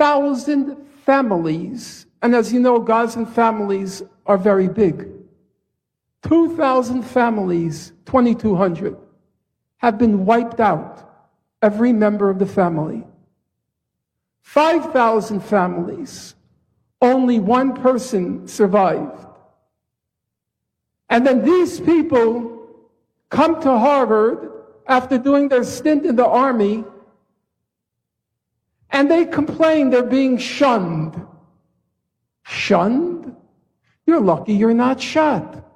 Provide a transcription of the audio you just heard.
2,000 families, and as you know, Gazan families are very big. 2,000 families, 2,200, have been wiped out, every member of the family. 5,000 families, only one person survived. And then these people come to Harvard after doing their stint in the army, and they complain they're being shunned. Shunned? You're lucky you're not shot.